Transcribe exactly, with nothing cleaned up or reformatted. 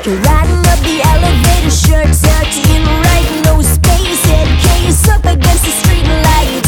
You're riding up the elevator, shirt tucked in right, no space, head case up against the street light.